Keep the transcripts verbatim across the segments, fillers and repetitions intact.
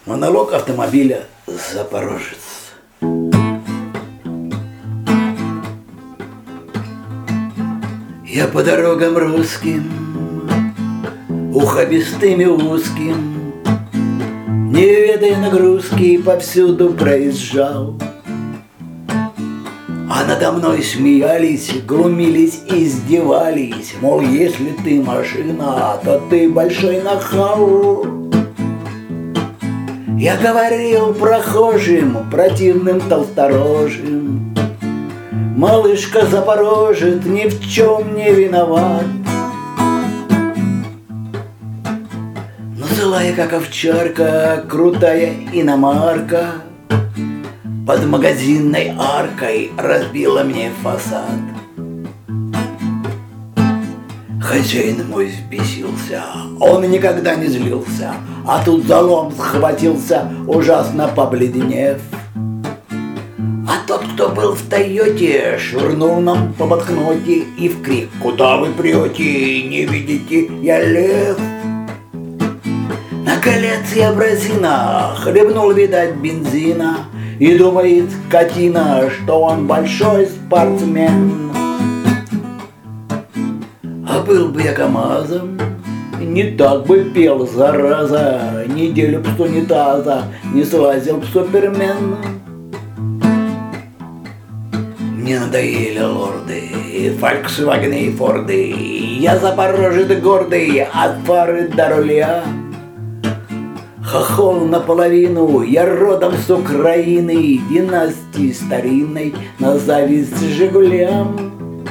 Монолог автомобиля «Запорожец». Я по дорогам русским, ухабистым и узким, не ведая нагрузки, повсюду проезжал. А надо мной смеялись, глумились, издевались, мол, если ты машина, то ты большой нахал. Я говорил прохожим, противным толсторожим: малышка Запорожец ни в чем не виноват. Но злая, как овчарка, крутая иномарка под магазинной аркой разбила мне фасад. Хозяин мой взбесился, он никогда не злился, а тут за лом схватился, ужасно побледнев. А тот, кто был в Тойоте, швырнул нам по блокноте и в крик: «Куда вы прете? Не видите, я лев!» Наконец я бразина, хлебнул, видать, бензина, и думает скотина, что он большой спортсмен. А был бы я КамАЗом, не так бы пел, зараза, неделю б с унитаза не слазил б Супермен. Мне надоели лорды, фольксвагены и форды, я запорожец гордый от фары до руля. Хохол наполовину, я родом с Украины, династии старинной, на зависть Жигулям.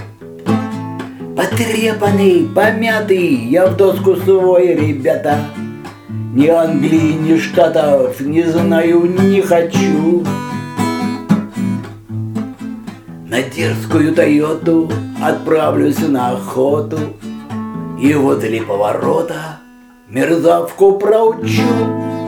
Потрепанный, помятый, я в доску свой, ребята. Ни Англии, ни Штатов не знаю, не хочу. На дерзкую Тойоту отправлюсь на охоту, и возле поворота мерзавку проучу.